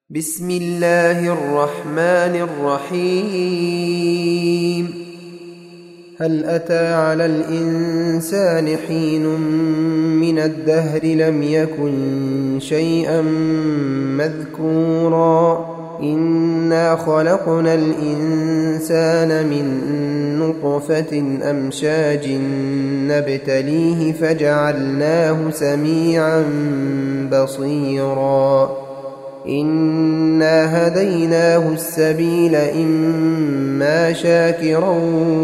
بسم الله الرحمن الرحيم. هل أتى على الإنسان حين من الدهر لم يكن شيئا مذكورا إنا خلقنا الإنسان من نطفة أمشاج نبتليه فجعلناه سميعا بصيرا إنا هديناه السبيل إما شاكرا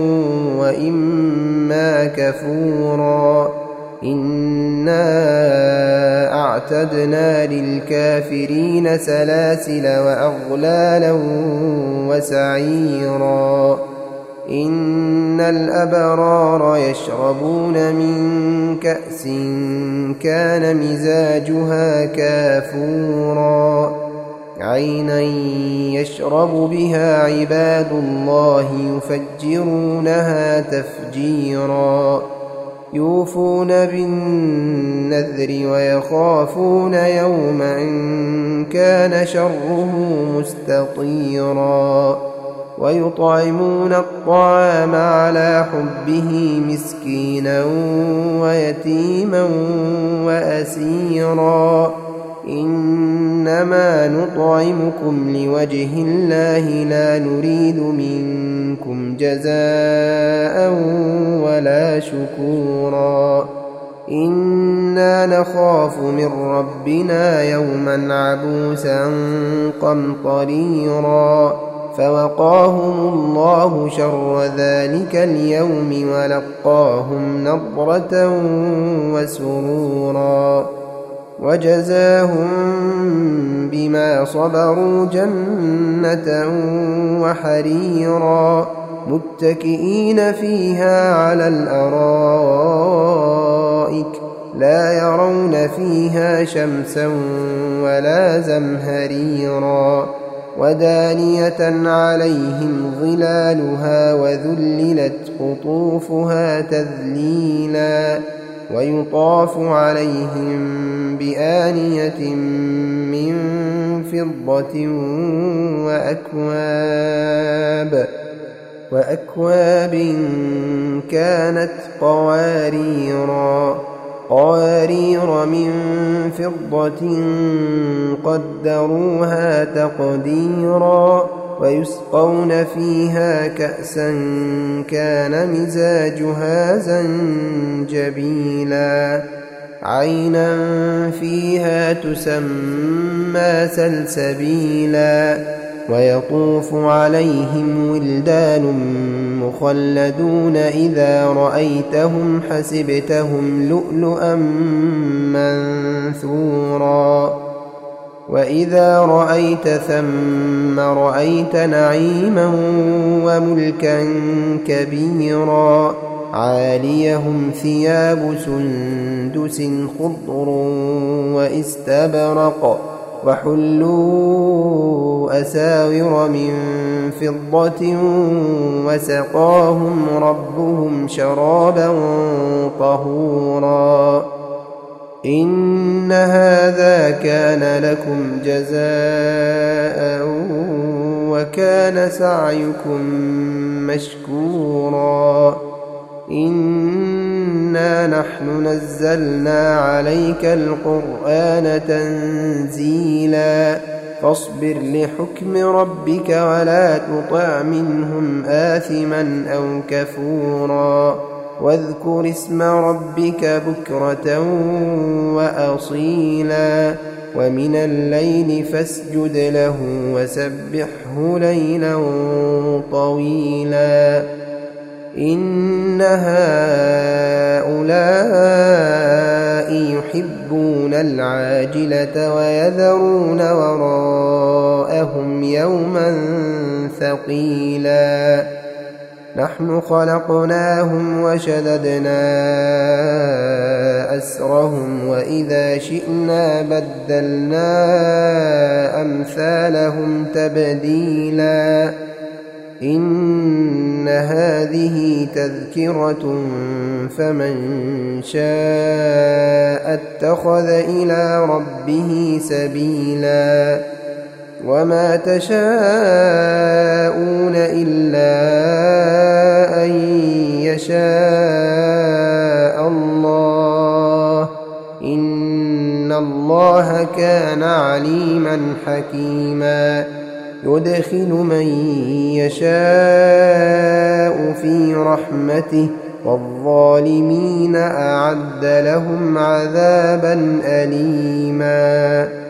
وإما كفورا إنا أعتدنا للكافرين سلاسل وأغلالا وسعيرا إن الأبرار يشربون من كأس كان مزاجها كافورا عينا يشرب بها عباد الله يفجرونها تفجيرا يوفون بالنذر ويخافون يوما كان شره مستطيرا ويطعمون الطعام على حبه مسكينا ويتيما وأسيرا إنما نطعمكم لوجه الله لا نريد منكم جزاء ولا شكورا إنا نخاف من ربنا يوما عبوسا قمطريرا فوقاهم الله شر ذلك اليوم ولقاهم نضرة وسرورا وجزاهم بما صبروا جنة وحريرا متكئين فيها على الأرائك لا يرون فيها شمسا ولا زمهريرا ودانية عليهم ظلالها وذللت قطوفها تذليلا ويطاف عليهم بآنية من فضة وأكواب كانت قوارير من فضة قدروها تقديرا ويسقون فيها كأسا كان مزاجها زنجبيلا عينا فيها تسمى سلسبيلا ويطوف عليهم ولدان مخلدون إذا رأيتهم حسبتهم لؤلؤا منثورا وإذا رأيت ثم رأيت نعيما وملكا كبيرا عاليهم ثياب سندس خضر واستبرق وحلوا أساور من فضة وسقاهم ربهم شرابا طهورا إن هذا كان لكم جزاء وكان سعيكم مشكورا إنا نحن نزلنا عليك القرآن تنزيلا فاصبر لحكم ربك ولا تطع منهم آثما أو كفورا واذكر اسم ربك بكرة وأصيلا ومن الليل فاسجد له وسبحه ليلا طويلا إن هؤلاء يحبون العاجلة ويذرون وراءهم يوما ثقيلا نحن خلقناهم وشددنا أسرهم وإذا شئنا بدلنا أمثالهم تبديلا إن هذه تذكرة فمن شاء اتخذ إلى ربه سبيلا وما تشاءون إلا أن يشاء الله إن الله كان عليما حكيما يدخل من يشاء في رحمته والظالمين أعد لهم عذابا أليما